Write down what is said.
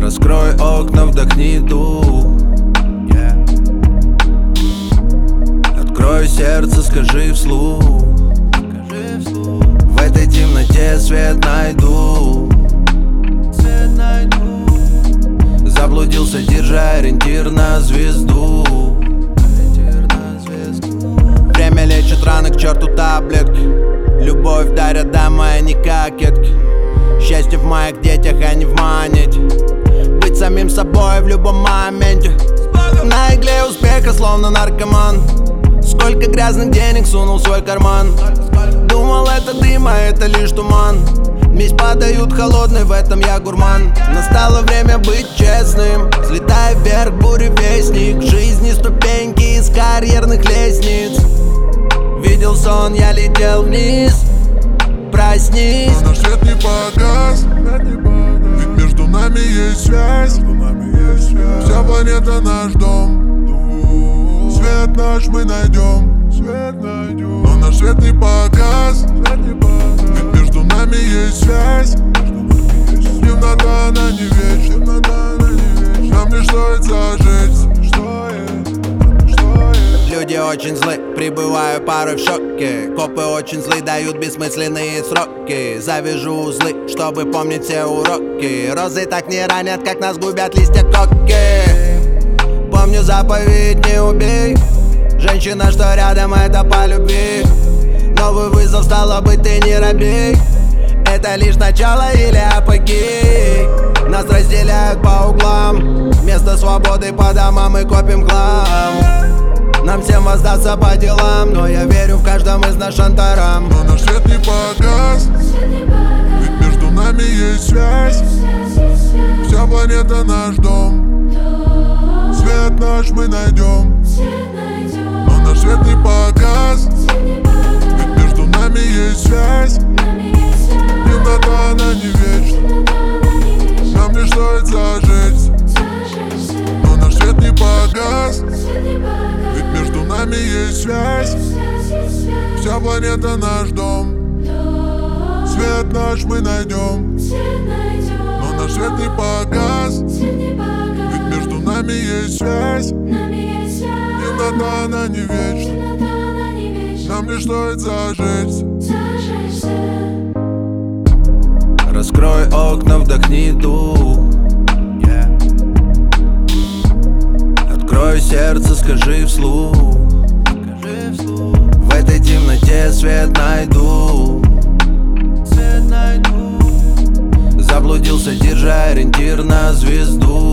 Раскрой окна, вдохни дух. Открой сердце, скажи вслух. В этой темноте свет найду. Заблудился, держа ориентир на звезду. Время лечит раны, к черту таблетки. Любовь дарят дамы, а не кокетки. Счастье в моих детях, а не в монете. Быть самим собой в любом моменте. На игле успеха, словно наркоман. Сколько грязных денег сунул в свой карман. Думал, это дым, а это лишь туман. Месть подают холодный, в этом я гурман. Настало время быть честным. Взлетай вверх, буревестник. В жизни ступеньки из карьерных лестниц. Видел сон, я летел вниз. Проснись. Но наш свет не погас, ведь между нами есть связь. Вся планета наш дом. Свет наш мы найдем. Но наш свет не погас, ведь между нами есть связь. Темнота, она не вечна. Нам не стоит зажечься. Люди очень злы, пребываю порой в шоке. Копы очень злы, дают бессмысленные сроки. Завяжу узлы, чтобы помнить все уроки. Розы так не ранят, как нас губят листья коки. Помню заповедь «не убей». Женщина, что рядом, это по любви. Новый вызов, стало быть, ты не робей. Это лишь начало или апогей. Нас разделяют по углам. Вместо свободы по домам мы копим хлам. Нам всем воздастся по делам, но я верю в каждом из нас шантарам. Но наш свет не погас, ведь между нами есть связь. Вся планета наш дом. Свет наш мы найдем. Но наш свет не погас, ведь между нами есть связь. Темнота, она не вечна. Нам не стоит зажечься. Но наш свет не погас, ведь между нами есть связь. Вся планета наш дом. Свет наш мы найдем. Но наш свет не погас, ведь между нами есть связь. Темнота, она не вечна. Нам не стоит зажечься. Раскрой окна, вдохни дух. Открой сердце, скажи вслух. В этой темноте свет найду. Заблудился, держа ориентир на звезду.